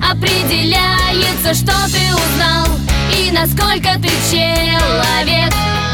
определяется, что ты узнал и насколько ты человек.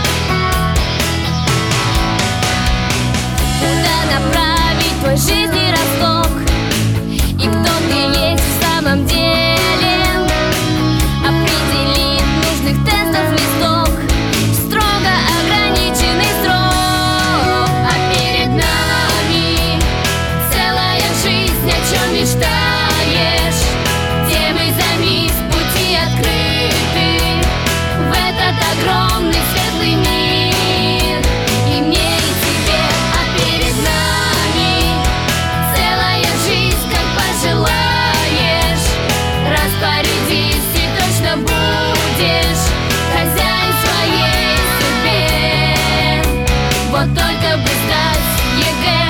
Куда направить твой жизненный росток и кто ты есть в самом деле, определит нужных тестов листок, строго ограниченный срок. А перед нами целая жизнь, о чем мечтаешь. Темы займись, пути открыты в этот огромный светлый мир. И мне, и тебе, а перед нами целая жизнь, как пожелаешь. Распорядись и точно будешь хозяин своей судьбе. Вот только бы сдать ЕГЭ.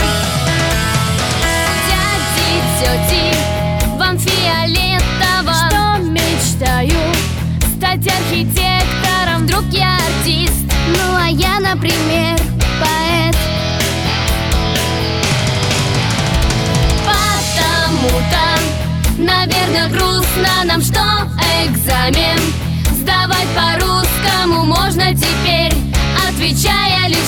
Дяди, тети, вам фиолетово, что мечтаю стать архитектором. Вдруг я артист, ну а я, например, поэт. Потому-то, наверное, грустно нам, что экзамен сдавать по-русскому можно теперь, отвечая лишь